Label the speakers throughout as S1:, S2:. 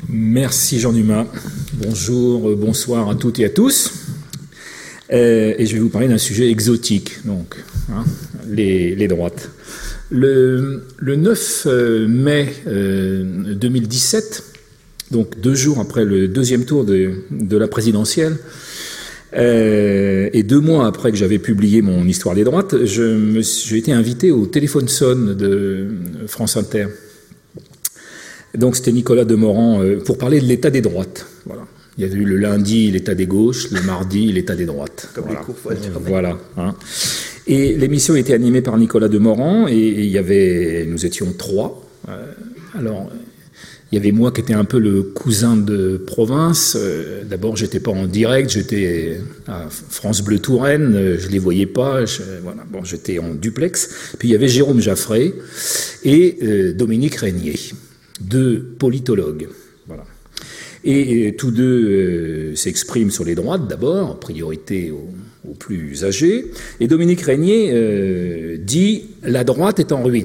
S1: Merci Jean Dumas. Bonjour, bonsoir à toutes et à tous. Et je vais vous parler d'un sujet exotique, donc, les droites. Le 9 mai 2017, donc 2 jours après le deuxième tour de la présidentielle, et 2 mois après que j'avais publié mon Histoire des droites, j'ai été invité au téléphone sonne de France Inter. Donc c'était Nicolas Demorand pour parler de l'état des droites. Voilà. Il y avait eu le lundi l'état des gauches, le mardi l'état des droites.
S2: Comme voilà. Les cours faut alterner.
S1: Voilà. Et l'émission était animée par Nicolas Demorand et nous étions 3. Alors il y avait moi qui étais un peu le cousin de province. D'abord j'étais pas en direct, j'étais à France Bleu Touraine, je les voyais pas. J'étais en duplex. Puis il y avait Jérôme Jaffray et Dominique Régnier. 2 politologues. Voilà. Et tous deux s'expriment sur les droites d'abord, en priorité aux plus âgés. Et Dominique Régnier dit « La droite est en ruine ».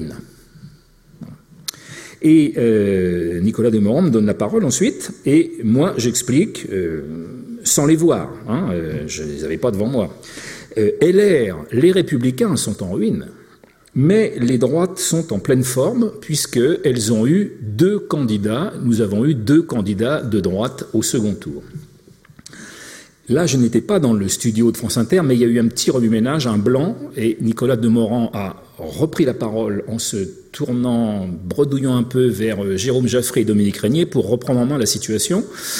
S1: Et Nicolas Demorand me donne la parole ensuite, et moi j'explique, sans les voir, je ne les avais pas devant moi. LR, les Républicains sont en ruine. Mais les droites sont en pleine forme puisqu'elles ont eu 2 candidats. Nous avons eu 2 candidats de droite au second tour. Là, je n'étais pas dans le studio de France Inter, mais il y a eu un petit remue-ménage, un blanc, et Nicolas Demorand a repris la parole en se tournant, bredouillant un peu vers Jérôme Jaffray et Dominique Régnier pour reprendre en main la situation.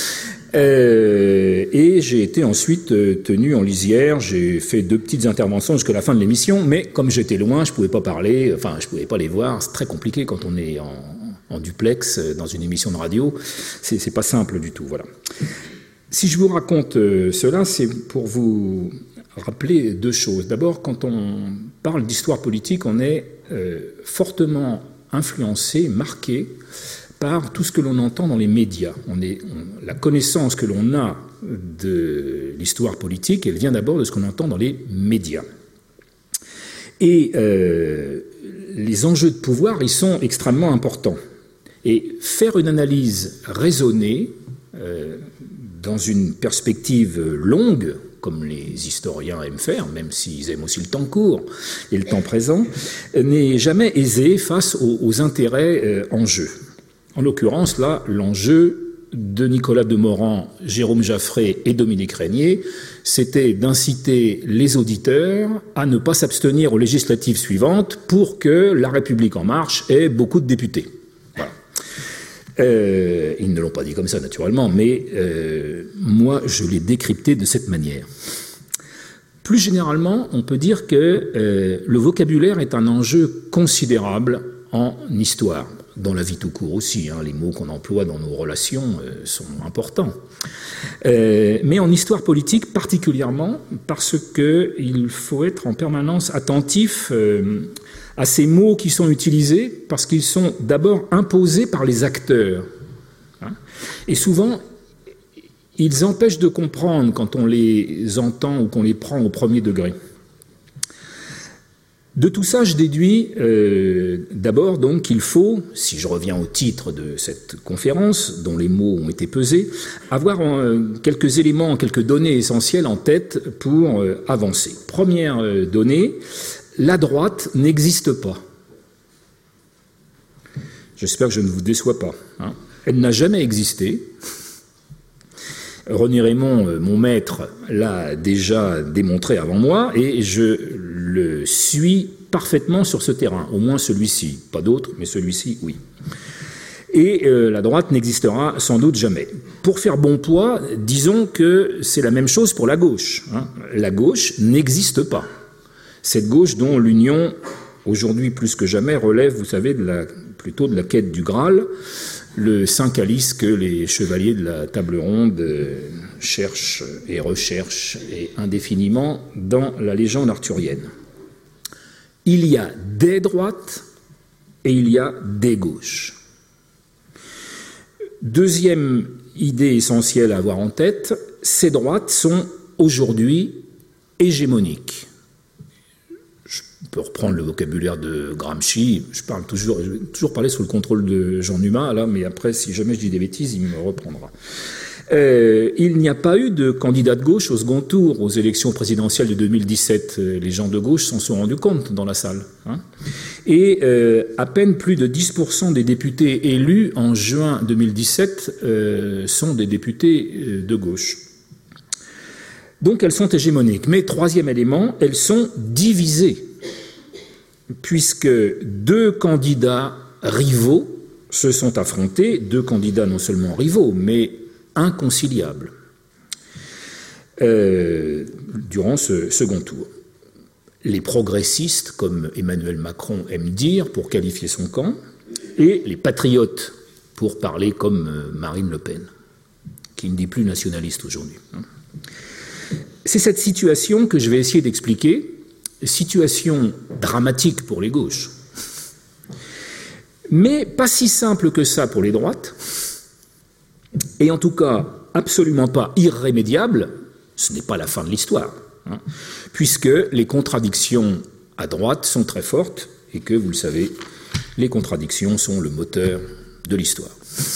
S1: Et j'ai été ensuite tenu en lisière, j'ai fait 2 petites interventions jusqu'à la fin de l'émission, mais comme j'étais loin, je pouvais pas parler, enfin je pouvais pas les voir, c'est très compliqué quand on est en duplex dans une émission de radio, c'est pas simple du tout, voilà. Si je vous raconte cela, c'est pour vous rappeler 2 choses. D'abord, quand on parle d'histoire politique, on est fortement influencé, marqué par tout ce que l'on entend dans les médias. La connaissance que l'on a de l'histoire politique, elle vient d'abord de ce qu'on entend dans les médias. Et les enjeux de pouvoir, ils sont extrêmement importants. Et faire une analyse raisonnée, dans une perspective longue, comme les historiens aiment faire, même s'ils aiment aussi le temps court et le temps présent, n'est jamais aisé face aux intérêts en jeu. En l'occurrence, là, l'enjeu de Nicolas Demorand, Jérôme Jaffray et Dominique Régnier, c'était d'inciter les auditeurs à ne pas s'abstenir aux législatives suivantes pour que La République En Marche ait beaucoup de députés. Voilà. Ils ne l'ont pas dit comme ça, naturellement, mais moi, je l'ai décrypté de cette manière. Plus généralement, on peut dire que le vocabulaire est un enjeu considérable en histoire. Dans la vie tout court aussi, les mots qu'on emploie dans nos relations sont importants. Mais en histoire politique particulièrement, parce qu'il faut être en permanence attentif à ces mots qui sont utilisés, parce qu'ils sont d'abord imposés par les acteurs. Et souvent, ils empêchent de comprendre quand on les entend ou qu'on les prend au premier degré. De tout ça, je déduis d'abord donc qu'il faut, si je reviens au titre de cette conférence, dont les mots ont été pesés, avoir quelques éléments, quelques données essentielles en tête pour avancer. Première donnée, la droite n'existe pas. J'espère que je ne vous déçois pas. Elle n'a jamais existé. René Raymond, mon maître, l'a déjà démontré avant moi, et je le suis parfaitement sur ce terrain, au moins celui-ci, pas d'autres, mais celui-ci, oui. Et la droite n'existera sans doute jamais. Pour faire bon poids, disons que c'est la même chose pour la gauche. La gauche n'existe pas. Cette gauche dont l'union, aujourd'hui plus que jamais, relève, vous savez, plutôt de la quête du Graal, le saint calice que les chevaliers de la table ronde cherchent et recherchent et indéfiniment dans la légende arthurienne. Il y a des droites et il y a des gauches. Deuxième idée essentielle à avoir en tête, ces droites sont aujourd'hui hégémoniques. Je peux reprendre le vocabulaire de Gramsci. Je vais toujours parler sous le contrôle de Jean Numa, là, mais après, si jamais je dis des bêtises, il me reprendra. Il n'y a pas eu de candidat de gauche au second tour aux élections présidentielles de 2017. Les gens de gauche s'en sont rendus compte dans la salle. Hein. Et à peine plus de 10% des députés élus en juin 2017 sont des députés de gauche. Donc elles sont hégémoniques. Mais troisième élément, elles sont divisées, puisque deux candidats rivaux se sont affrontés, deux candidats non seulement rivaux, mais inconciliables durant ce second tour. Les progressistes, comme Emmanuel Macron aime dire, pour qualifier son camp, et les patriotes, pour parler comme Marine Le Pen, qui ne dit plus nationaliste aujourd'hui. C'est cette situation que je vais essayer d'expliquer, situation dramatique pour les gauches, mais pas si simple que ça pour les droites, et en tout cas absolument pas irrémédiable. Ce n'est pas la fin de l'histoire, hein, puisque les contradictions à droite sont très fortes et que, vous le savez, les contradictions sont le moteur de l'histoire.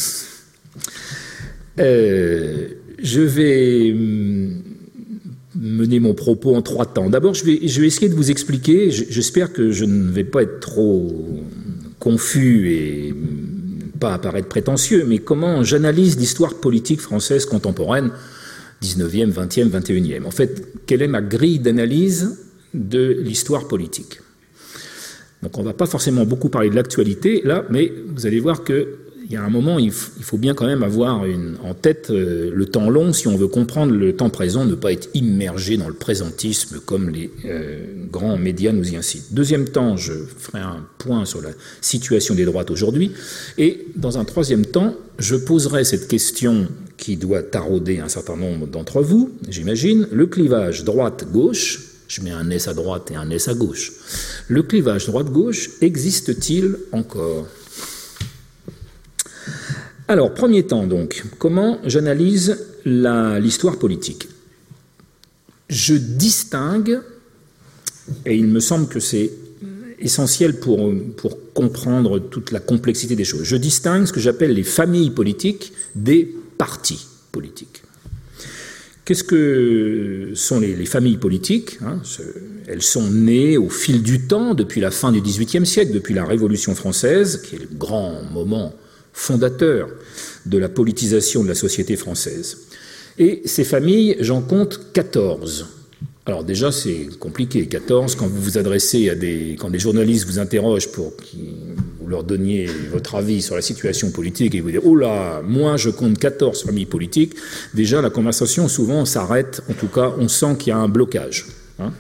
S1: Je vais mener mon propos en trois temps. D'abord, je vais essayer de vous expliquer, j'espère que je ne vais pas être trop confus et pas apparaître prétentieux, mais comment j'analyse l'histoire politique française contemporaine, 19e, 20e, 21e. En fait, quelle est ma grille d'analyse de l'histoire politique? Donc on ne va pas forcément beaucoup parler de l'actualité, là, mais vous allez voir qu'il y a un moment, il faut bien quand même avoir en tête le temps long si on veut comprendre le temps présent, ne pas être immergé dans le présentisme comme les grands médias nous y incitent. Deuxième temps, je ferai un point sur la situation des droites aujourd'hui. Et dans un troisième temps, je poserai cette question qui doit tarauder un certain nombre d'entre vous, j'imagine, le clivage droite-gauche. Je mets un S à droite et un S à gauche. Le clivage droite-gauche existe-t-il encore ? Alors, premier temps donc, comment j'analyse l'histoire politique ? Je distingue, et il me semble que c'est essentiel pour comprendre toute la complexité des choses, je distingue ce que j'appelle les familles politiques des partis politiques. Qu'est-ce que sont les familles politiques, hein ? Elles sont nées au fil du temps, depuis la fin du XVIIIe siècle, depuis la Révolution française, qui est le grand moment fondateur de la politisation de la société française. Et ces familles, j'en compte 14. Alors déjà, c'est compliqué, 14, quand vous vous adressez quand des journalistes vous interrogent pour que vous leur donniez votre avis sur la situation politique et vous dites « Oh là, moi je compte 14 familles politiques », déjà la conversation souvent s'arrête, en tout cas on sent qu'il y a un blocage. Hein.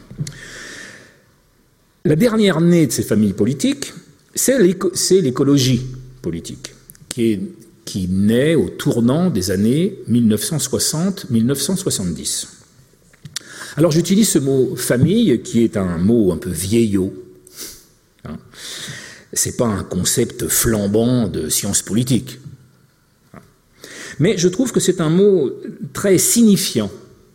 S1: La dernière née de ces familles politiques, c'est l'écologie politique, qui naît au tournant des années 1960-1970. Alors j'utilise ce mot « famille » qui est un mot un peu vieillot. Hein. C'est pas un concept flambant de sciences politiques. Mais je trouve que c'est un mot très signifiant.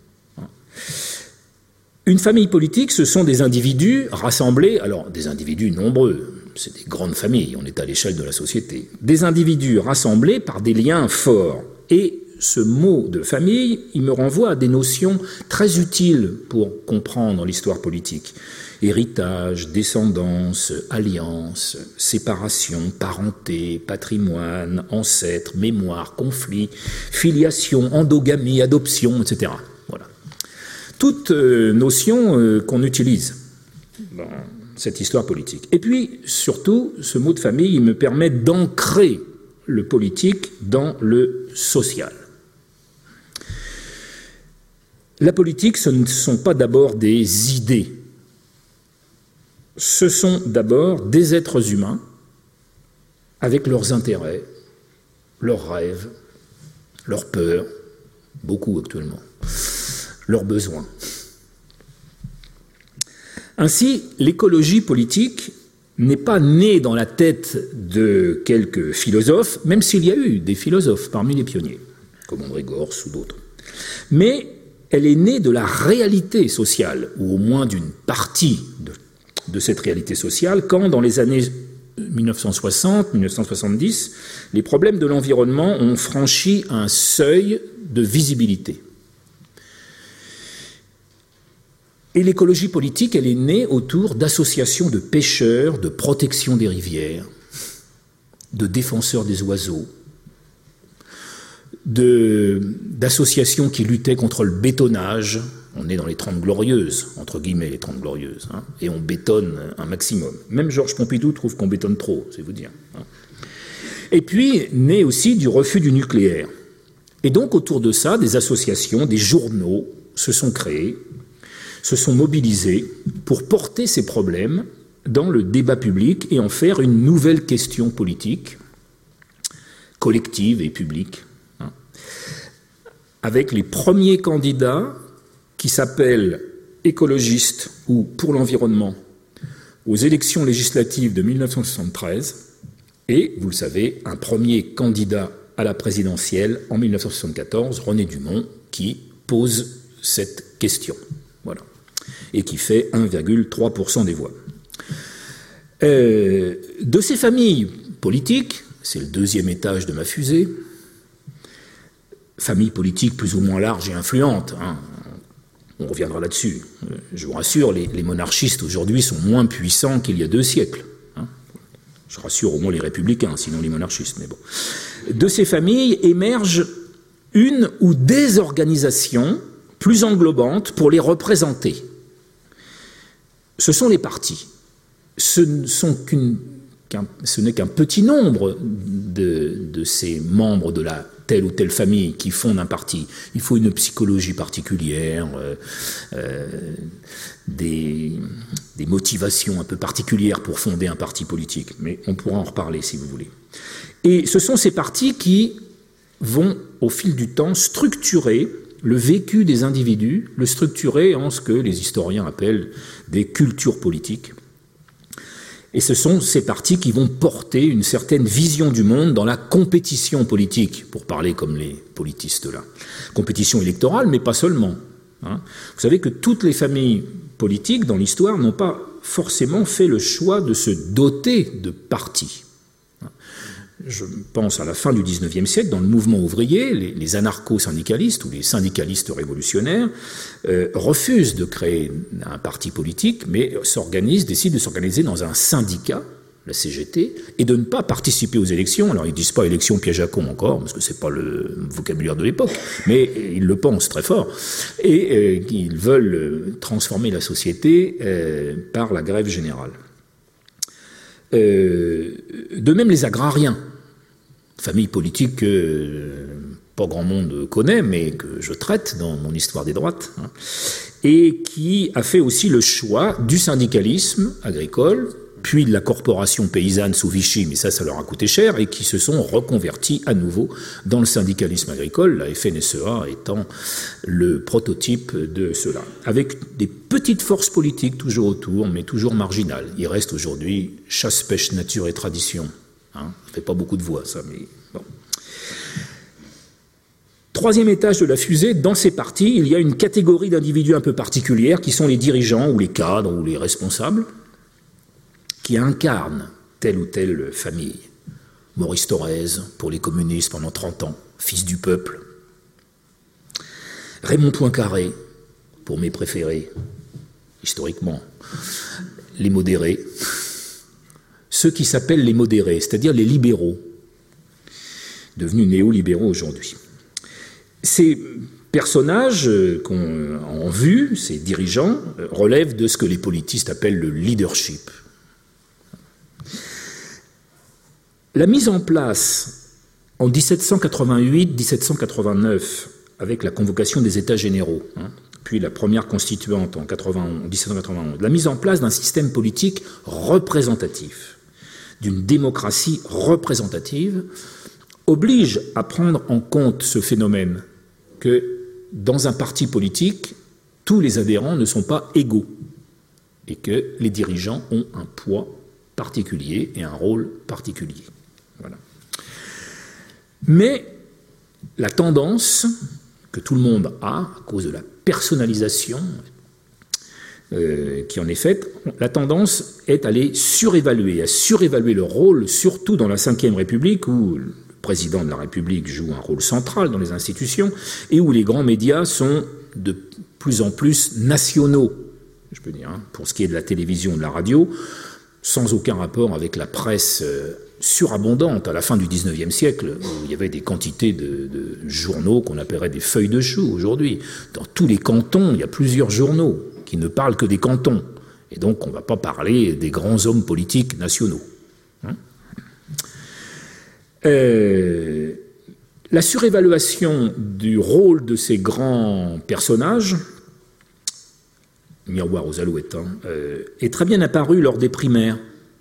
S1: Une famille politique, ce sont des individus rassemblés, alors des individus nombreux, c'est des grandes familles, on est à l'échelle de la société, des individus rassemblés par des liens forts. Et ce mot de famille, il me renvoie à des notions très utiles pour comprendre l'histoire politique. Héritage, descendance, alliance, séparation, parenté, patrimoine, ancêtre, mémoire, conflit, filiation, endogamie, adoption, etc. Voilà. Toutes notions qu'on utilise dans cette histoire politique. Et puis, surtout, ce mot de famille, il me permet d'ancrer le politique dans le social. La politique, ce ne sont pas d'abord des idées. Ce sont d'abord des êtres humains avec leurs intérêts, leurs rêves, leurs peurs, beaucoup actuellement, leurs besoins. Ainsi, l'écologie politique n'est pas née dans la tête de quelques philosophes, même s'il y a eu des philosophes parmi les pionniers, comme André Gorz ou d'autres. Mais elle est née de la réalité sociale, ou au moins d'une partie de de cette réalité sociale quand, dans les années 1960-1970, les problèmes de l'environnement ont franchi un seuil de visibilité. Et l'écologie politique, elle est née autour d'associations de pêcheurs, de protection des rivières, de défenseurs des oiseaux, d'associations qui luttaient contre le bétonnage. On est dans les 30 glorieuses, entre guillemets les 30 glorieuses, hein, et on bétonne un maximum. Même Georges Pompidou trouve qu'on bétonne trop, c'est vous dire. Hein. Et puis, naît aussi du refus du nucléaire. Et donc, autour de ça, des associations, des journaux se sont créés, se sont mobilisés pour porter ces problèmes dans le débat public et en faire une nouvelle question politique, collective et publique, hein, avec les premiers candidats qui s'appellent écologistes ou pour l'environnement aux élections législatives de 1973 et, vous le savez, un premier candidat à la présidentielle en 1974, René Dumont, qui pose cette question. Voilà. Et qui fait 1,3% des voix. De ces familles politiques, c'est le deuxième étage de ma fusée, familles politiques plus ou moins larges et influentes, hein, on reviendra là-dessus. Je vous rassure, les monarchistes aujourd'hui sont moins puissants qu'il y a 2 siècles. Hein. Je rassure au moins les républicains, sinon les monarchistes, mais bon. De ces familles émergent une ou des organisations plus englobantes pour les représenter. Ce sont les partis. Ce n'est qu'un petit nombre de ces membres de la telle ou telle famille qui fondent un parti. Il faut une psychologie particulière, des motivations un peu particulières pour fonder un parti politique. Mais on pourra en reparler si vous voulez. Et ce sont ces partis qui vont, au fil du temps, structurer le vécu des individus, le structurer en ce que les historiens appellent des cultures politiques. Et ce sont ces partis qui vont porter une certaine vision du monde dans la compétition politique, pour parler comme les politistes là. Compétition électorale, mais pas seulement. Hein. Vous savez que toutes les familles politiques dans l'histoire n'ont pas forcément fait le choix de se doter de partis. Je pense à la fin du XIXe siècle, dans le mouvement ouvrier, les anarcho-syndicalistes ou les syndicalistes révolutionnaires refusent de créer un parti politique, mais décident de s'organiser dans un syndicat, la CGT, et de ne pas participer aux élections. Alors ils ne disent pas élection piège à con encore, parce que ce n'est pas le vocabulaire de l'époque, mais ils le pensent très fort, et ils veulent transformer la société par la grève générale. De même les agrariens, famille politique que pas grand monde connaît, mais que je traite dans mon histoire des droites, hein, et qui a fait aussi le choix du syndicalisme agricole, puis de la corporation paysanne sous Vichy, mais ça leur a coûté cher, et qui se sont reconvertis à nouveau dans le syndicalisme agricole, la FNSEA étant le prototype de cela, avec des petites forces politiques toujours autour, mais toujours marginales. Il reste aujourd'hui chasse, pêche, nature et tradition. Hein, ça fait pas beaucoup de voix, ça, mais bon. Troisième étage de la fusée, dans ces partis, il y a une catégorie d'individus un peu particulière qui sont les dirigeants ou les cadres ou les responsables qui incarnent telle ou telle famille. Maurice Thorez, pour les communistes pendant 30 ans, fils du peuple. Raymond Poincaré, pour mes préférés, historiquement. Les modérés. Ceux qui s'appellent les modérés, c'est-à-dire les libéraux, devenus néolibéraux aujourd'hui. Ces personnages qu'on a en vue, ces dirigeants, relèvent de ce que les politistes appellent le leadership. La mise en place en 1788-1789, avec la convocation des États généraux, puis la première constituante en 1791, la mise en place d'un système politique représentatif, d'une démocratie représentative, oblige à prendre en compte ce phénomène que dans un parti politique, tous les adhérents ne sont pas égaux et que les dirigeants ont un poids particulier et un rôle particulier. Voilà. Mais la tendance que tout le monde a, à cause de la personnalisation, qui en est faite, la tendance est à les surévaluer, à surévaluer leur rôle, surtout dans la Ve République, où le président de la République joue un rôle central dans les institutions, et où les grands médias sont de plus en plus nationaux, je peux dire, pour ce qui est de la télévision et de la radio, sans aucun rapport avec la presse surabondante à la fin du XIXe siècle, où il y avait des quantités de journaux qu'on appellerait des feuilles de chou aujourd'hui. Dans tous les cantons, il y a plusieurs journaux qui ne parlent que des cantons. Et donc, on ne va pas parler des grands hommes politiques nationaux. La surévaluation du rôle de ces grands personnages, miroir aux alouettes, est très bien apparue lors des primaires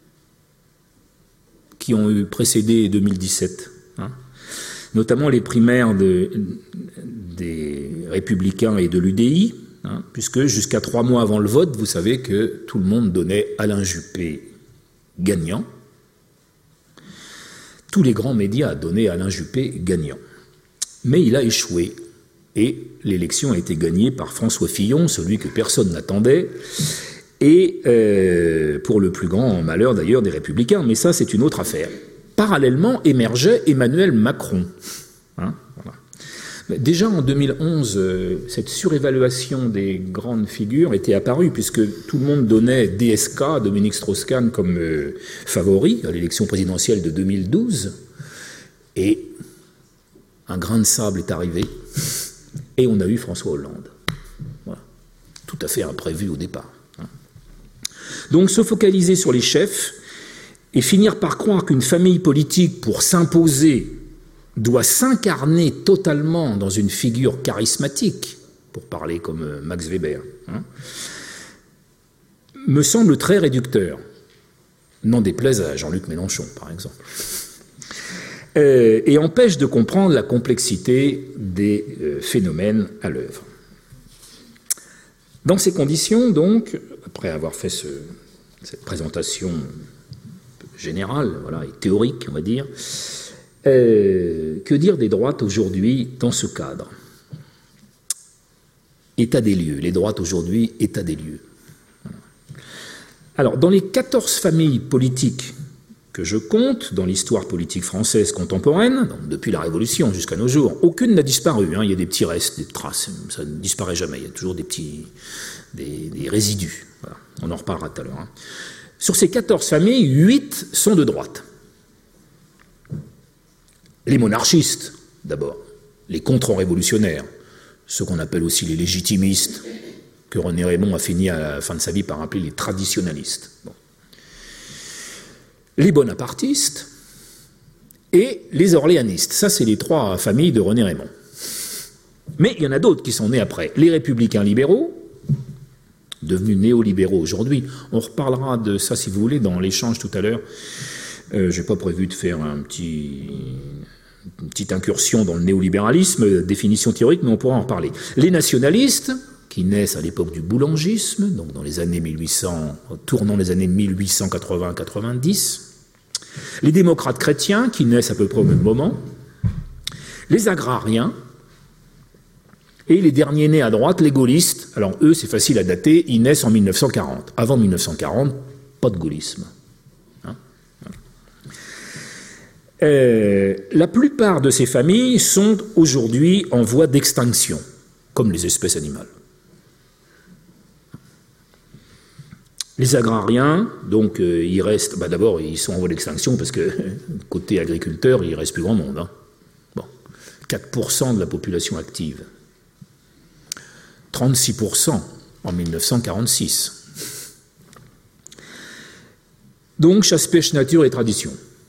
S1: qui ont précédé 2017, notamment les primaires des Républicains et de l'UDI, puisque jusqu'à 3 mois avant le vote, vous savez que tout le monde donnait Alain Juppé gagnant. Tous les grands médias donnaient Alain Juppé gagnant. Mais il a échoué. Et l'élection a été gagnée par François Fillon, celui que personne n'attendait, et pour le plus grand malheur d'ailleurs des Républicains. Mais ça, c'est une autre affaire. Parallèlement émergeait Emmanuel Macron. Voilà. Déjà en 2011, cette surévaluation des grandes figures était apparue, puisque tout le monde donnait DSK, Dominique Strauss-Kahn, comme favori à l'élection présidentielle de 2012. Et un grain de sable est arrivé, et on a eu François Hollande. Voilà. Tout à fait imprévu au départ. Donc se focaliser sur les chefs et finir par croire qu'une famille politique, pour s'imposer, doit s'incarner totalement dans une figure charismatique, pour parler comme Max Weber, me semble très réducteur. N'en déplaise à Jean-Luc Mélenchon, par exemple. Et empêche de comprendre la complexité des phénomènes à l'œuvre. Dans ces conditions, donc, après avoir fait cette présentation générale, voilà, et théorique, on va dire, que dire des droites aujourd'hui dans ce cadre? État des lieux. Les droites aujourd'hui, état des lieux. Voilà. Alors, dans les 14 familles politiques que je compte dans l'histoire politique française contemporaine, donc depuis la Révolution jusqu'à nos jours, aucune n'a disparu. Il y a des petits restes, des traces, ça ne disparaît jamais. Il y a toujours des résidus. Voilà. On en reparlera tout à l'heure. Sur ces 14 familles, 8 sont de droite. Les monarchistes, d'abord, les contre-révolutionnaires, ceux qu'on appelle aussi les légitimistes, que René Raymond a fini à la fin de sa vie par appeler les traditionalistes. Bon. Les bonapartistes et les orléanistes. Ça, c'est les 3 familles de René Raymond. Mais il y en a d'autres qui sont nés après. Les républicains libéraux, devenus néolibéraux aujourd'hui. On reparlera de ça, si vous voulez, dans l'échange tout à l'heure. Je n'ai pas prévu de faire une petite incursion dans le néolibéralisme, définition théorique, mais on pourra en reparler. Les nationalistes, qui naissent à l'époque du boulangisme, donc dans les années 1800, tournant les années 1880-90. Les démocrates chrétiens, qui naissent à peu près au même moment. Les agrariens. Et les derniers nés à droite, les gaullistes. Alors eux, c'est facile à dater, ils naissent en 1940. Avant 1940, pas de gaullisme. La plupart de ces familles sont aujourd'hui en voie d'extinction, comme les espèces animales. Les agrariens, donc, ils restent... d'abord, ils sont en voie d'extinction parce que, côté agriculteur, il ne reste plus grand monde. Bon, 4% de la population active. 36% en 1946. Donc, chasse, pêche, nature et tradition,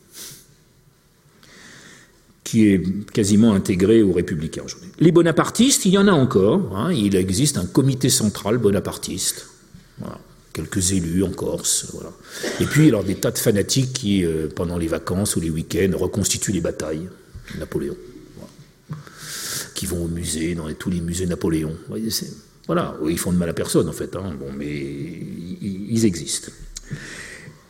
S1: qui est quasiment intégré aux républicains aujourd'hui. Les bonapartistes, il y en a encore. Il existe un comité central bonapartiste. Voilà. Quelques élus en Corse. Voilà. Et puis, alors, des tas de fanatiques qui, pendant les vacances ou les week-ends, reconstituent les batailles de Napoléon. Voilà. Qui vont au musée, dans tous les musées Napoléon. Vous voyez, voilà, ils font de mal à personne, en fait. Bon, mais ils existent.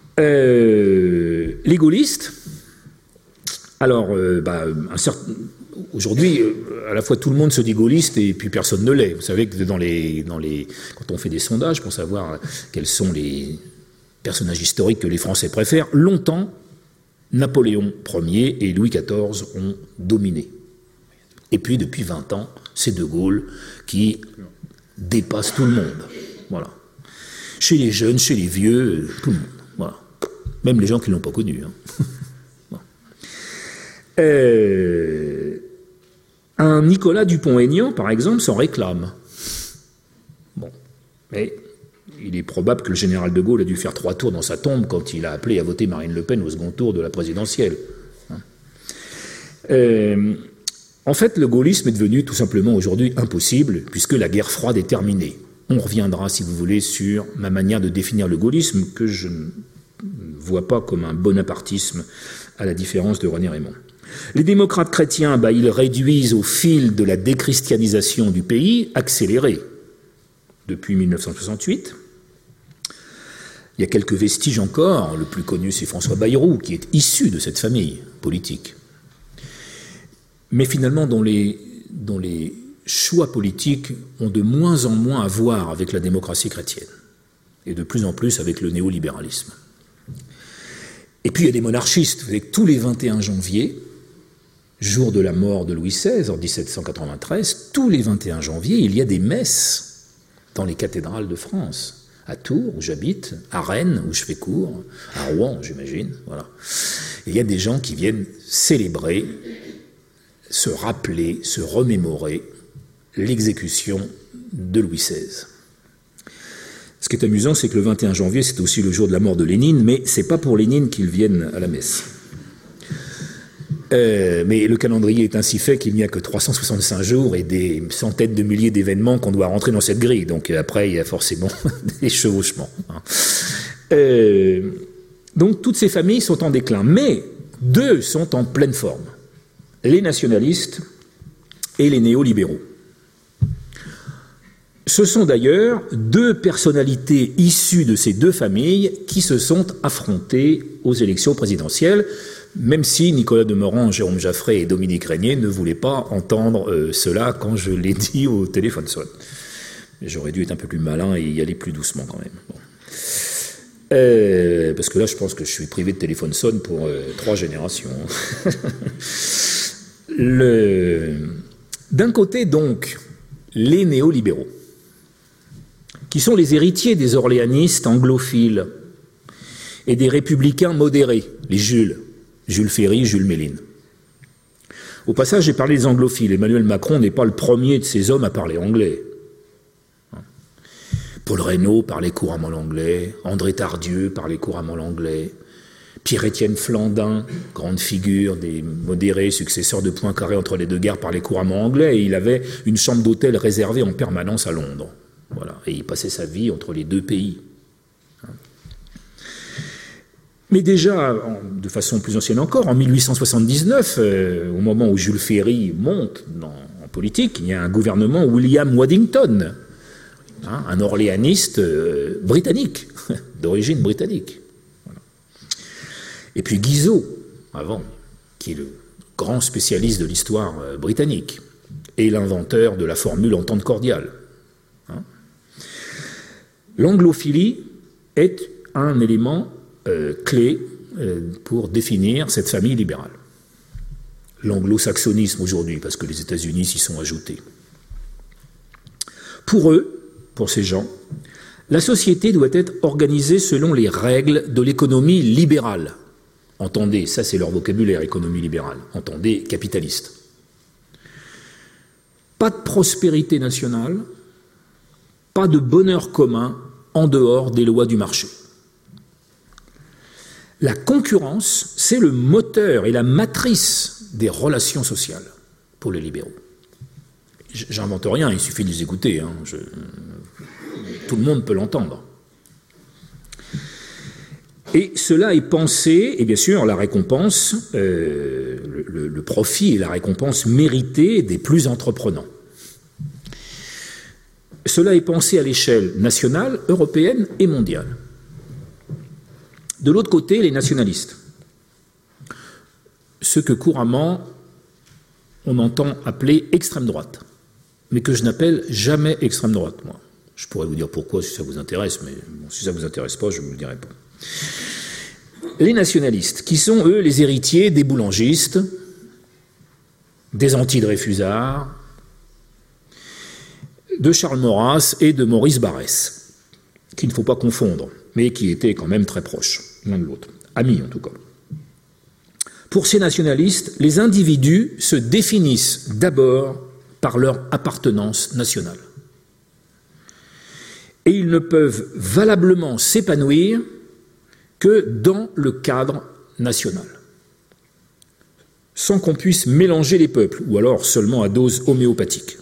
S1: Les gaullistes, alors, aujourd'hui, à la fois tout le monde se dit gaulliste et puis personne ne l'est. Vous savez que quand on fait des sondages pour savoir quels sont les personnages historiques que les Français préfèrent, longtemps, Napoléon Ier et Louis XIV ont dominé. Et puis, depuis 20 ans, c'est De Gaulle qui dépasse tout le monde. Voilà. Chez les jeunes, chez les vieux, tout le monde. Voilà. Même les gens qui ne l'ont pas connu. Bon. Un Nicolas Dupont-Aignan, par exemple, s'en réclame. Bon. Mais il est probable que le général de Gaulle a dû faire 3 tours dans sa tombe quand il a appelé à voter Marine Le Pen au second tour de la présidentielle. En fait, le gaullisme est devenu tout simplement aujourd'hui impossible, puisque la guerre froide est terminée. On reviendra, si vous voulez, sur ma manière de définir le gaullisme, que je ne vois pas comme un bonapartisme, à la différence de René Raymond. Les démocrates chrétiens, ils réduisent au fil de la déchristianisation du pays, accélérée depuis 1968. Il y a quelques vestiges encore. Le plus connu, c'est François Bayrou, qui est issu de cette famille politique. Mais finalement, dont les choix politiques ont de moins en moins à voir avec la démocratie chrétienne, et de plus en plus avec le néolibéralisme. Et puis il y a des monarchistes. Vous savez que tous les 21 janvier, jour de la mort de Louis XVI en 1793, tous les 21 janvier, il y a des messes dans les cathédrales de France. À Tours, où j'habite, à Rennes, où je fais cours, à Rouen, j'imagine. Voilà. Et il y a des gens qui viennent célébrer, se rappeler, se remémorer l'exécution de Louis XVI. Ce qui est amusant, c'est que le 21 janvier, c'est aussi le jour de la mort de Lénine, mais c'est pas pour Lénine qu'ils viennent à la messe. Mais le calendrier est ainsi fait qu'il n'y a que 365 jours et des centaines de milliers d'événements qu'on doit rentrer dans cette grille. Donc après, il y a forcément des chevauchements. Donc toutes ces familles sont en déclin, mais 2 sont en pleine forme. Les nationalistes et les néolibéraux. Ce sont d'ailleurs 2 personnalités issues de ces 2 familles qui se sont affrontées aux élections présidentielles, même si Nicolas Demorand, Jérôme Jaffray et Dominique Régnier ne voulaient pas entendre cela quand je l'ai dit au téléphone sonne. J'aurais dû être un peu plus malin et y aller plus doucement quand même. Bon. Parce que là, je pense que je suis privé de téléphone sonne pour 3 générations. D'un côté, donc, les néolibéraux, qui sont les héritiers des orléanistes anglophiles et des républicains modérés, les Jules Ferry, Jules Méline. Au passage, j'ai parlé des anglophiles. Emmanuel Macron n'est pas le premier de ces hommes à parler anglais. Paul Reynaud parlait couramment l'anglais, André Tardieu parlait couramment l'anglais, Pierre-Étienne Flandin, grande figure des modérés, successeur de Poincaré entre les 2 guerres, parlait couramment anglais, et il avait une chambre d'hôtel réservée en permanence à Londres. Voilà. Et il passait sa vie entre les 2 pays. Mais déjà, de façon plus ancienne encore, en 1879, au moment où Jules Ferry monte en politique, il y a un gouvernement William Waddington, un orléaniste britannique, d'origine britannique. Voilà. Et puis Guizot, avant, qui est le grand spécialiste de l'histoire britannique, et l'inventeur de la formule entente cordiale. L'anglophilie est un élément clé pour définir cette famille libérale. L'anglo-saxonisme aujourd'hui, parce que les États-Unis s'y sont ajoutés. Pour eux, pour ces gens, la société doit être organisée selon les règles de l'économie libérale. Entendez, ça c'est leur vocabulaire, économie libérale. Entendez, capitaliste. Pas de prospérité nationale, pas de bonheur commun en dehors des lois du marché. La concurrence, c'est le moteur et la matrice des relations sociales pour les libéraux. J'invente rien, il suffit de les écouter. Tout le monde peut l'entendre. Et cela est pensé, et bien sûr, la récompense, le profit et la récompense méritée des plus entreprenants. Cela est pensé à l'échelle nationale, européenne et mondiale. De l'autre côté, les nationalistes. Ceux que couramment on entend appeler extrême droite, mais que je n'appelle jamais extrême droite, moi. Je pourrais vous dire pourquoi si ça vous intéresse, mais bon, si ça ne vous intéresse pas, je ne vous le dirai pas. Les nationalistes, qui sont, eux, les héritiers des boulangistes, des anti-Dreyfusards, de Charles Maurras et de Maurice Barrès, qu'il ne faut pas confondre, mais qui étaient quand même très proches, l'un de l'autre, amis en tout cas. Pour ces nationalistes, les individus se définissent d'abord par leur appartenance nationale. Et ils ne peuvent valablement s'épanouir que dans le cadre national, sans qu'on puisse mélanger les peuples, ou alors seulement à dose homéopathique,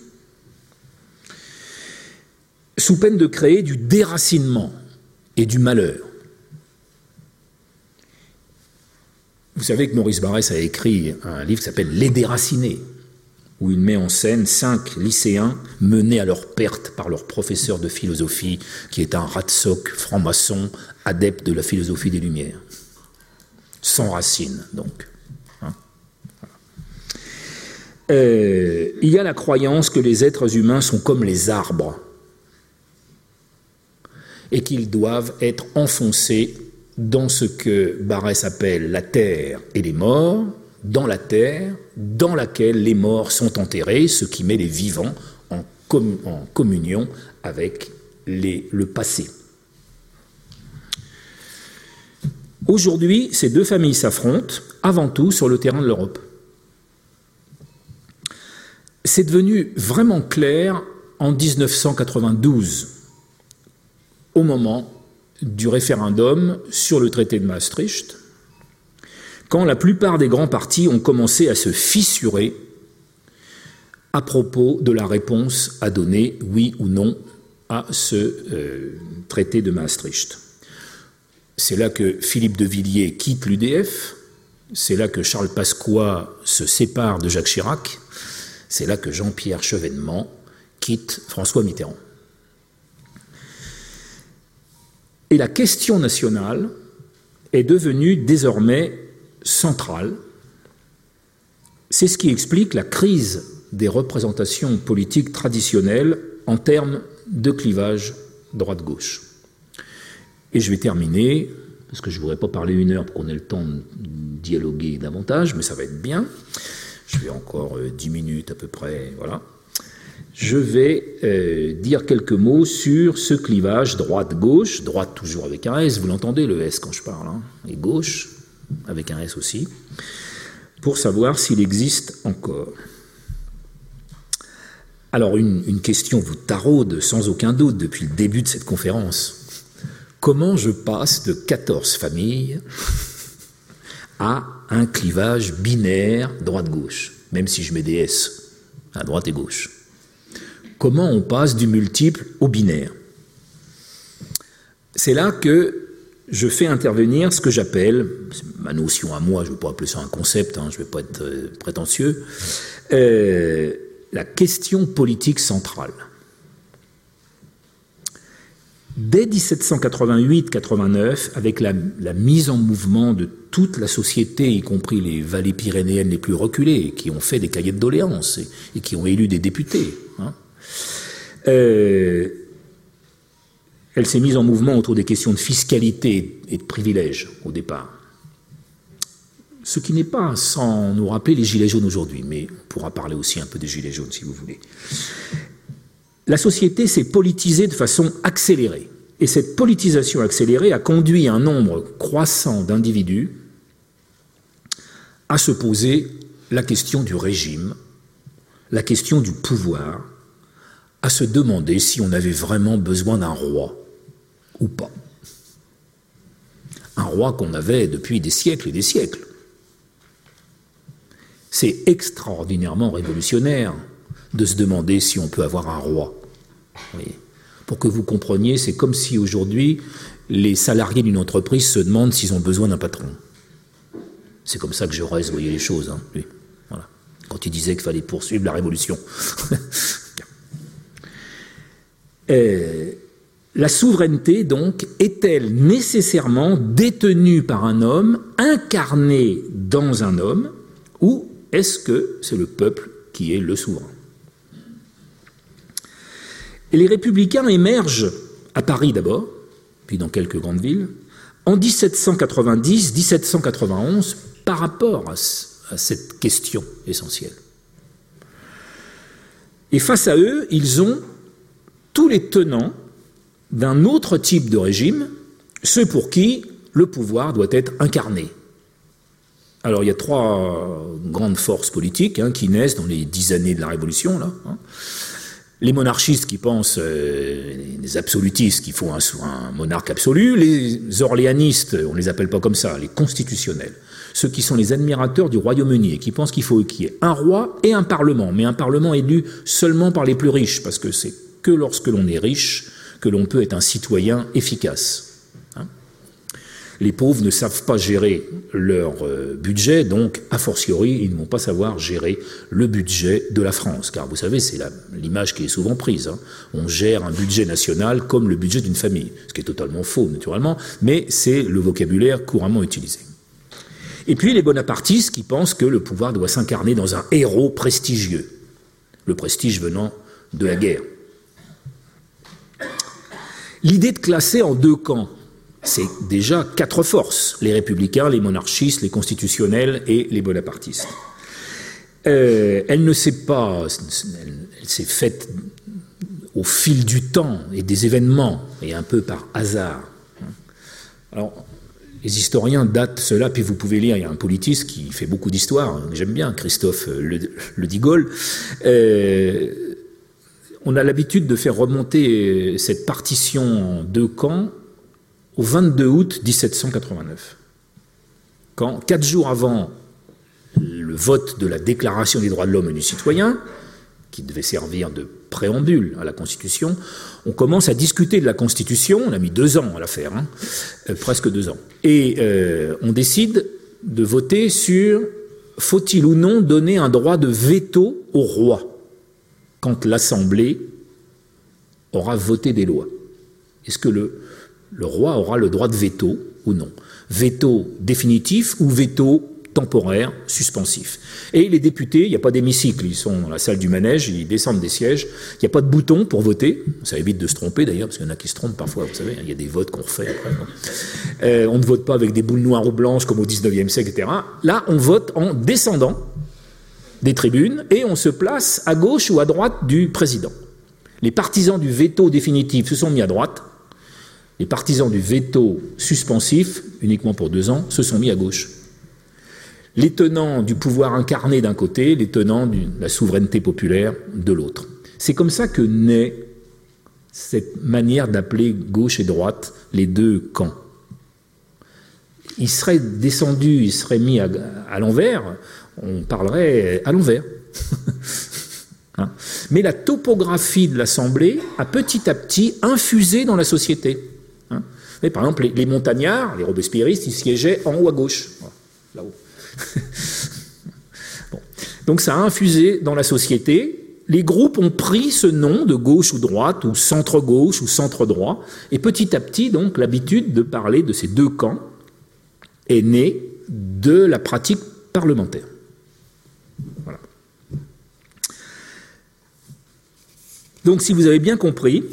S1: sous peine de créer du déracinement et du malheur. Vous savez que Maurice Barrès a écrit un livre qui s'appelle « Les déracinés », où il met en scène 5 lycéens menés à leur perte par leur professeur de philosophie, qui est un rat-soc franc-maçon, adepte de la philosophie des Lumières. Sans racines, donc. Il y a la croyance que les êtres humains sont comme les arbres et qu'ils doivent être enfoncés dans ce que Barrès appelle la terre et les morts, dans la terre dans laquelle les morts sont enterrés, ce qui met les vivants en communion avec le passé. Aujourd'hui, ces deux familles s'affrontent avant tout sur le terrain de l'Europe. C'est devenu vraiment clair en 1992, au moment du référendum sur le traité de Maastricht, quand la plupart des grands partis ont commencé à se fissurer à propos de la réponse à donner, oui ou non, à ce traité de Maastricht. C'est là que Philippe de Villiers quitte l'UDF, c'est là que Charles Pasqua se sépare de Jacques Chirac, c'est là que Jean-Pierre Chevènement quitte François Mitterrand. Et la question nationale est devenue désormais centrale. C'est ce qui explique la crise des représentations politiques traditionnelles en termes de clivage droite-gauche. Et je vais terminer, parce que je ne voudrais pas parler 1 heure pour qu'on ait le temps de dialoguer davantage, mais ça va être bien. Je vais encore 10 minutes à peu près, voilà. Je vais dire quelques mots sur ce clivage droite-gauche, droite toujours avec un S, vous l'entendez le S quand je parle, hein, et gauche avec un S aussi, pour savoir s'il existe encore. Alors une question vous taraude sans aucun doute depuis le début de cette conférence. Comment je passe de 14 familles à un clivage binaire droite-gauche, même si je mets des S à droite et gauche? Comment on passe du multiple au binaire? C'est là que je fais intervenir ce que j'appelle, c'est ma notion à moi, je ne vais pas appeler ça un concept, hein, je ne vais pas être prétentieux, la question politique centrale. Dès 1788-89, avec la mise en mouvement de toute la société, y compris les vallées pyrénéennes les plus reculées, qui ont fait des cahiers de doléances et qui ont élu des députés, hein, elle s'est mise en mouvement autour des questions de fiscalité et de privilèges au départ. Ce qui n'est pas sans nous rappeler les gilets jaunes aujourd'hui, mais on pourra parler aussi un peu des gilets jaunes si vous voulez. La société s'est politisée de façon accélérée. Et cette politisation accélérée a conduit un nombre croissant d'individus à se poser la question du régime, la question du pouvoir, à se demander si on avait vraiment besoin d'un roi ou pas. Un roi qu'on avait depuis des siècles et des siècles. C'est extraordinairement révolutionnaire de se demander si on peut avoir un roi. Oui. Pour que vous compreniez, c'est comme si aujourd'hui, les salariés d'une entreprise se demandent s'ils ont besoin d'un patron. C'est comme ça que Jaurès voyait les choses, hein, lui. Voilà. Quand il disait qu'il fallait poursuivre la révolution. La souveraineté, donc, est-elle nécessairement détenue par un homme, incarnée dans un homme, ou est-ce que c'est le peuple qui est le souverain. Et les républicains émergent à Paris d'abord, puis dans quelques grandes villes, en 1790-1791 par rapport à cette question essentielle. Et face à eux, ils ont tous les tenants d'un autre type de régime, ceux pour qui le pouvoir doit être incarné. Alors il y a trois grandes forces politiques qui naissent dans les 10 années de la Révolution, là. Les monarchistes qui pensent, les absolutistes qui font un monarque absolu, les orléanistes, on ne les appelle pas comme ça, les constitutionnels, ceux qui sont les admirateurs du Royaume-Uni et qui pensent qu'il faut qu'il y ait un roi et un parlement, mais un parlement élu seulement par les plus riches, parce que c'est que lorsque l'on est riche que l'on peut être un citoyen efficace. Les pauvres ne savent pas gérer leur budget, donc, a fortiori, ils ne vont pas savoir gérer le budget de la France. Car vous savez, c'est l'image qui est souvent prise. On gère un budget national comme le budget d'une famille, ce qui est totalement faux, naturellement, mais c'est le vocabulaire couramment utilisé. Et puis les bonapartistes qui pensent que le pouvoir doit s'incarner dans un héros prestigieux, le prestige venant de la guerre. L'idée de classer en deux camps, c'est déjà 4 forces, les républicains, les monarchistes, les constitutionnels et les bonapartistes. Elle s'est faite au fil du temps et des événements, et un peu par hasard. Alors, les historiens datent cela, puis vous pouvez lire, il y a un politiste qui fait beaucoup d'histoire, que j'aime bien, Christophe Le Digol. On a l'habitude de faire remonter cette partition en 2 camps au 22 août 1789, quand, 4 jours avant le vote de la Déclaration des droits de l'homme et du citoyen, qui devait servir de préambule à la Constitution, on commence à discuter de la Constitution, on a mis 2 ans à la faire, presque 2 ans, et on décide de voter sur faut-il ou non donner un droit de veto au roi quand l'Assemblée aura voté des lois. Est-ce que le roi aura le droit de veto ou non? Veto définitif ou veto temporaire, suspensif. Et les députés, il n'y a pas d'hémicycle, ils sont dans la salle du manège, ils descendent des sièges, il n'y a pas de bouton pour voter, ça évite de se tromper d'ailleurs, parce qu'il y en a qui se trompent parfois, vous savez, il y a des votes qu'on refait après. On ne vote pas avec des boules noires ou blanches comme au 19e siècle, etc. Là, on vote en descendant des tribunes et on se place à gauche ou à droite du président. Les partisans du veto définitif se sont mis à droite, les partisans du veto suspensif, uniquement pour 2 ans, se sont mis à gauche. Les tenants du pouvoir incarné d'un côté, les tenants de la souveraineté populaire de l'autre. C'est comme ça que naît cette manière d'appeler gauche et droite les 2 camps. Ils seraient descendus, ils seraient mis à l'envers, on parlerait à l'envers. Mais la topographie de l'Assemblée a petit à petit infusé dans la société. Mais par exemple, les montagnards, les robespierristes, ils siégeaient en haut à gauche, là-haut. Bon. Donc ça a infusé dans la société. Les groupes ont pris ce nom de gauche ou droite, ou centre-gauche ou centre-droit, et petit à petit, donc, l'habitude de parler de ces 2 camps est née de la pratique parlementaire. Voilà. Donc, si vous avez bien compris,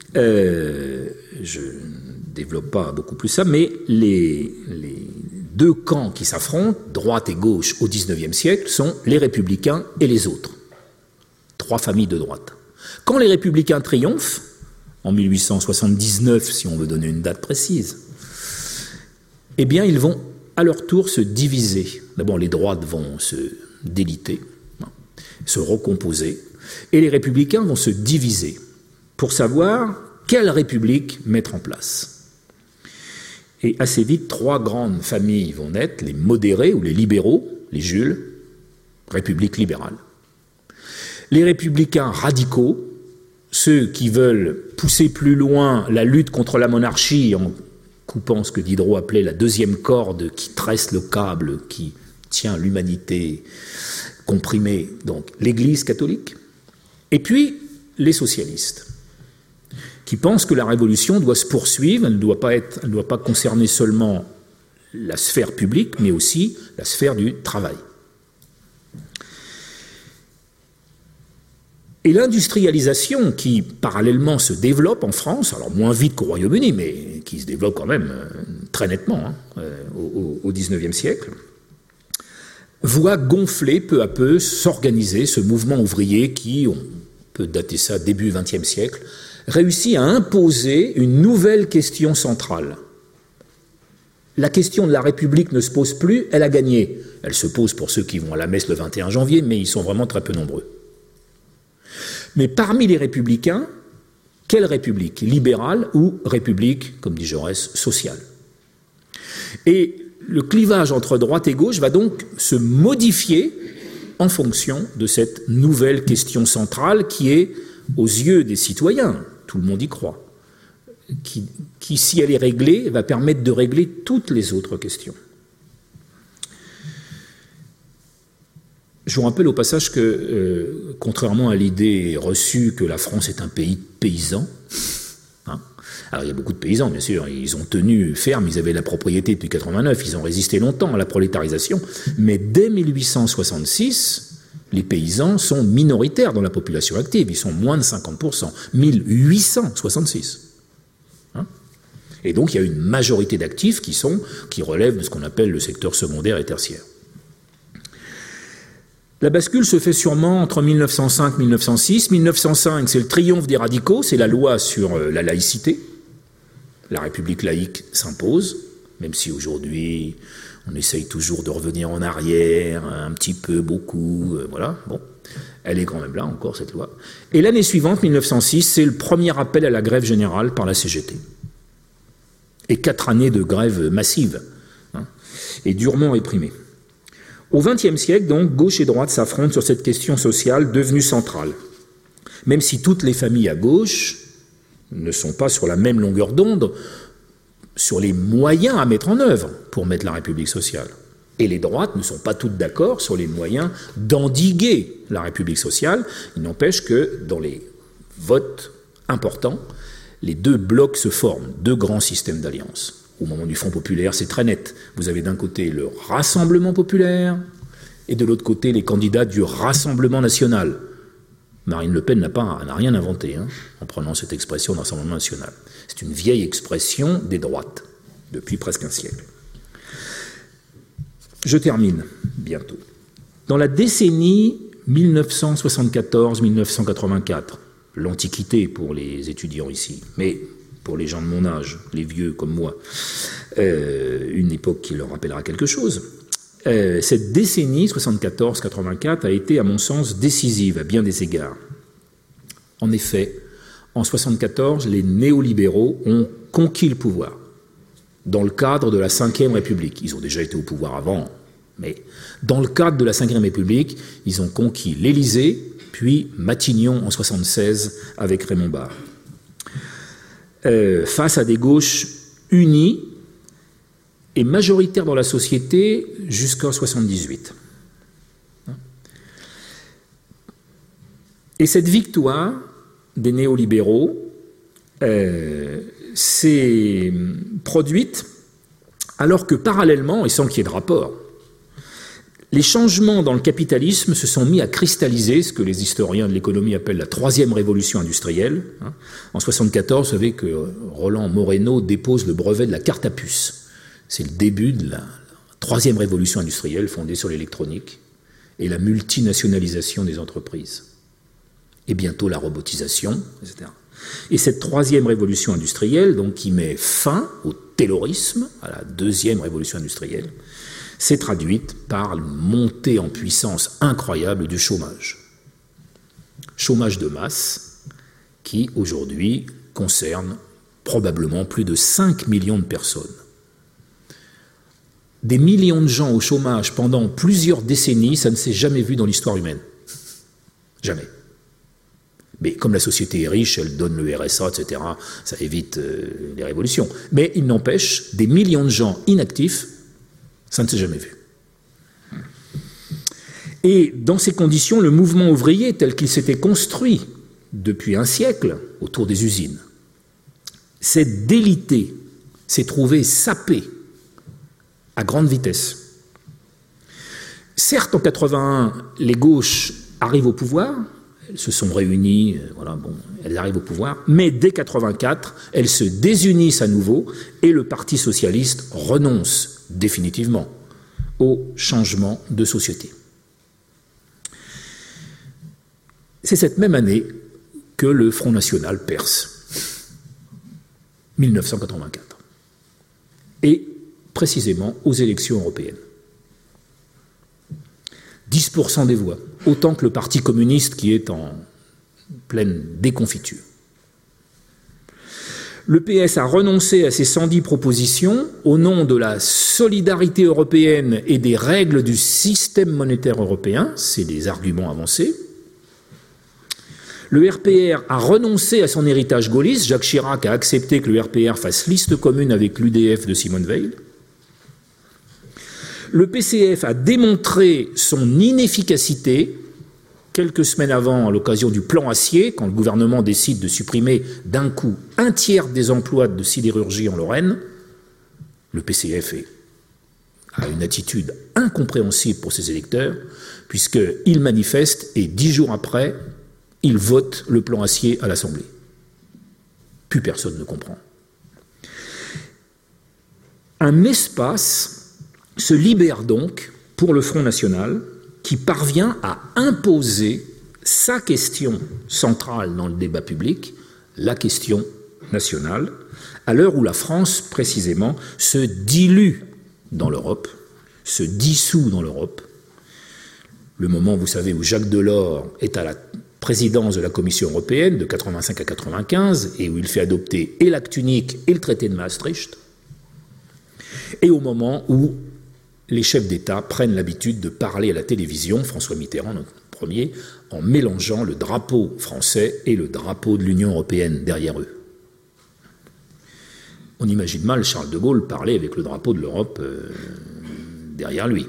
S1: je ne développe pas beaucoup plus ça, mais les 2 camps qui s'affrontent, droite et gauche au XIXe siècle, sont les républicains et les autres. 3 familles de droite. Quand les républicains triomphent, en 1879, si on veut donner une date précise, eh bien, ils vont à leur tour se diviser. D'abord, les droites vont se déliter, se recomposer, et les républicains vont se diviser pour savoir quelle république mettre en place. Et assez vite, 3 grandes familles vont naître, les modérés ou les libéraux, les Jules, République libérale. Les républicains radicaux, ceux qui veulent pousser plus loin la lutte contre la monarchie en coupant ce que Diderot appelait la 2e corde qui tresse le câble, qui tient l'humanité comprimée, donc l'Église catholique. Et puis, les socialistes, qui pensent que la révolution doit se poursuivre, elle ne doit pas concerner seulement la sphère publique, mais aussi la sphère du travail. Et l'industrialisation qui, parallèlement, se développe en France, alors moins vite qu'au Royaume-Uni, mais qui se développe quand même très nettement au XIXe siècle, voit gonfler peu à peu, s'organiser ce mouvement ouvrier qui, on peut dater ça début XXe siècle, réussit à imposer une nouvelle question centrale. La question de la République ne se pose plus, elle a gagné. Elle se pose pour ceux qui vont à la messe le 21 janvier, mais ils sont vraiment très peu nombreux. Mais parmi les républicains, quelle république? Libérale ou république, comme dit Jaurès, sociale? Et le clivage entre droite et gauche va donc se modifier en fonction de cette nouvelle question centrale qui est, aux yeux des citoyens, tout le monde y croit, qui si elle est réglée, va permettre de régler toutes les autres questions. Je vous rappelle au passage que, contrairement à l'idée reçue que la France est un pays de paysans, alors il y a beaucoup de paysans, bien sûr, ils ont tenu ferme, ils avaient la propriété depuis 89, ils ont résisté longtemps à la prolétarisation, mais dès 1866, les paysans sont minoritaires dans la population active, ils sont moins de 50%, 1866. Et donc il y a une majorité d'actifs qui relèvent de ce qu'on appelle le secteur secondaire et tertiaire. La bascule se fait sûrement entre 1905 et 1906. 1905, c'est le triomphe des radicaux, c'est la loi sur la laïcité. La République laïque s'impose, même si aujourd'hui on essaye toujours de revenir en arrière, un petit peu, beaucoup, voilà, bon. Elle est quand même là encore, cette loi. Et l'année suivante, 1906, c'est le premier appel à la grève générale par la CGT. Et 4 années de grève massive, et durement réprimée. Au XXe siècle, donc, gauche et droite s'affrontent sur cette question sociale devenue centrale. Même si toutes les familles à gauche ne sont pas sur la même longueur d'onde sur les moyens à mettre en œuvre pour mettre la République sociale. Et les droites ne sont pas toutes d'accord sur les moyens d'endiguer la République sociale. Il n'empêche que dans les votes importants, les deux blocs se forment, deux grands systèmes d'alliance. Au moment du Front populaire, c'est très net. Vous avez d'un côté le Rassemblement populaire et de l'autre côté les candidats du Rassemblement national. Marine Le Pen n'a rien inventé en prenant cette expression de Rassemblement national. C'est une vieille expression des droites, depuis presque un siècle. Je termine bientôt. Dans la décennie 1974-1984, l'Antiquité pour les étudiants ici, mais pour les gens de mon âge, les vieux comme moi, une époque qui leur rappellera quelque chose. Cette décennie 74-84 a été, à mon sens, décisive à bien des égards. En effet, en 1974, les néolibéraux ont conquis le pouvoir dans le cadre de la Ve République. Ils ont déjà été au pouvoir avant, mais dans le cadre de la Ve République, ils ont conquis l'Élysée, puis Matignon en 1976 avec Raymond Barre. Face à des gauches unies et majoritaires dans la société jusqu'en 1978. Et cette victoire des néolibéraux s'est produite alors que parallèlement, et sans qu'il y ait de rapport, les changements dans le capitalisme se sont mis à cristalliser, ce que les historiens de l'économie appellent la troisième révolution industrielle. En 1974, vous savez que Roland Moreno dépose le brevet de la carte à puce. C'est le début de la troisième révolution industrielle fondée sur l'électronique et la multinationalisation des entreprises. Et bientôt la robotisation, etc. Et cette troisième révolution industrielle, donc, qui met fin au taylorisme, à la deuxième révolution industrielle, s'est traduite par une montée en puissance incroyable du chômage. Chômage de masse qui, aujourd'hui, concerne probablement plus de 5 millions de personnes. Des millions de gens au chômage pendant plusieurs décennies, ça ne s'est jamais vu dans l'histoire humaine. Jamais. Mais comme la société est riche, elle donne le RSA, etc., ça évite les révolutions. Mais il n'empêche, des millions de gens inactifs, ça ne s'est jamais vu. Et dans ces conditions, le mouvement ouvrier, tel qu'il s'était construit depuis un siècle autour des usines, s'est délité, s'est trouvé sapé à grande vitesse. Certes, en 1981, les gauches arrivent au pouvoir, elles se sont réunies, voilà, bon, elles arrivent au pouvoir, mais dès 1984, elles se désunissent à nouveau et le Parti socialiste renonce définitivement au changement de société. C'est cette même année que le Front National perce, 1984, et précisément aux élections européennes. 10% des voix, autant que le Parti communiste qui est en pleine déconfiture. Le PS a renoncé à ses 110 propositions au nom de la solidarité européenne et des règles du système monétaire européen, c'est des arguments avancés. Le RPR a renoncé à son héritage gaulliste, Jacques Chirac a accepté que le RPR fasse liste commune avec l'UDF de Simone Veil. Le PCF a démontré son inefficacité quelques semaines avant, à l'occasion du plan acier, quand le gouvernement décide de supprimer d'un coup un tiers des emplois de sidérurgie en Lorraine. Le PCF a une attitude incompréhensible pour ses électeurs, puisqu'il manifeste et 10 jours après, il vote le plan acier à l'Assemblée. Plus personne ne comprend. Un espace se libère donc pour le Front National qui parvient à imposer sa question centrale dans le débat public, la question nationale, à l'heure où la France, précisément, se dilue dans l'Europe, se dissout dans l'Europe. Le moment, vous savez, où Jacques Delors est à la présidence de la Commission européenne de 85 à 95 et où il fait adopter et l'acte unique et le traité de Maastricht, et au moment où les chefs d'État prennent l'habitude de parler à la télévision, François Mitterrand, notre premier, en mélangeant le drapeau français et le drapeau de l'Union européenne derrière eux. On imagine mal Charles de Gaulle parler avec le drapeau de l'Europe derrière lui.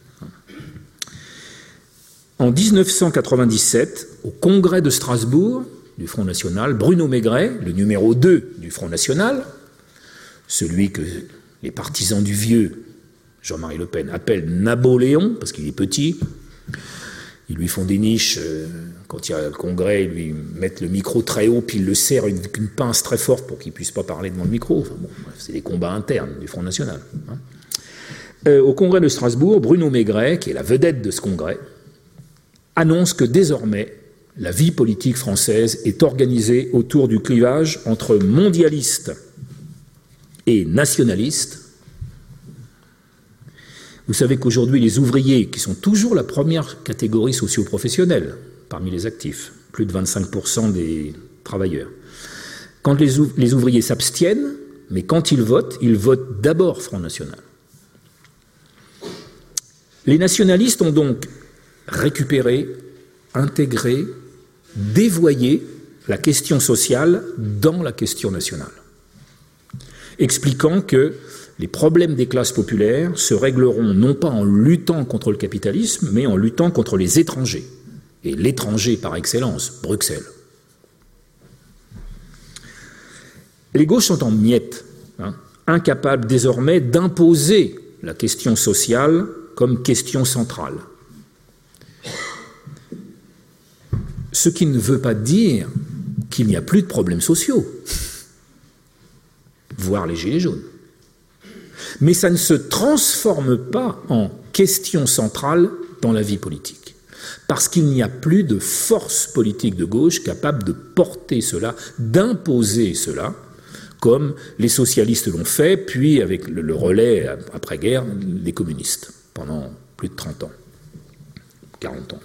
S1: En 1997, au congrès de Strasbourg du Front National, Bruno Maigret, le numéro 2 du Front National, celui que les partisans du vieux Jean-Marie Le Pen appelle Napoléon, parce qu'il est petit. Ils lui font des niches. Quand il y a le congrès, ils lui mettent le micro très haut, puis ils le serrent avec une pince très forte pour qu'il ne puisse pas parler devant le micro. Enfin, bon, c'est des combats internes du Front National. Au congrès de Strasbourg, Bruno Maigret, qui est la vedette de ce congrès, annonce que désormais, la vie politique française est organisée autour du clivage entre mondialistes et nationalistes. Vous savez qu'aujourd'hui, les ouvriers, qui sont toujours la première catégorie socio-professionnelle parmi les actifs, plus de 25% des travailleurs, quand les ouvriers s'abstiennent, mais quand ils votent d'abord Front National. Les nationalistes ont donc récupéré, intégré, dévoyé la question sociale dans la question nationale, expliquant que les problèmes des classes populaires se régleront non pas en luttant contre le capitalisme, mais en luttant contre les étrangers. Et l'étranger par excellence, Bruxelles. Les gauches sont en miettes, incapables désormais d'imposer la question sociale comme question centrale. Ce qui ne veut pas dire qu'il n'y a plus de problèmes sociaux, voire les gilets jaunes. Mais ça ne se transforme pas en question centrale dans la vie politique. Parce qu'il n'y a plus de force politique de gauche capable de porter cela, d'imposer cela, comme les socialistes l'ont fait, puis avec le relais après-guerre, les communistes, pendant plus de 30 ans, 40 ans.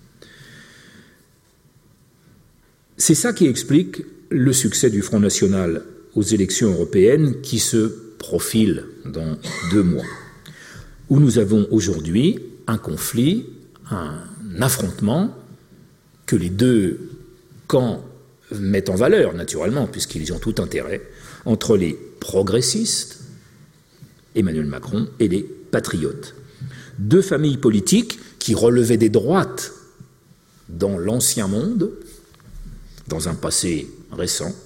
S1: C'est ça qui explique le succès du Front National aux élections européennes qui se profilent dans 2 mois, où nous avons aujourd'hui un conflit, un affrontement que les deux camps mettent en valeur, naturellement, puisqu'ils y ont tout intérêt, entre les progressistes, Emmanuel Macron, et les patriotes. 2 familles politiques qui relevaient des droites dans l'ancien monde, dans un passé récent,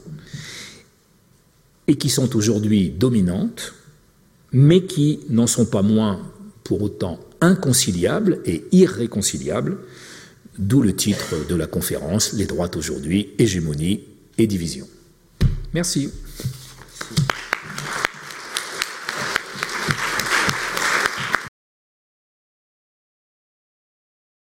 S1: et qui sont aujourd'hui dominantes, mais qui n'en sont pas moins pour autant inconciliables et irréconciliables D'où le titre de la conférence, Les droites aujourd'hui, hégémonie et division. Merci.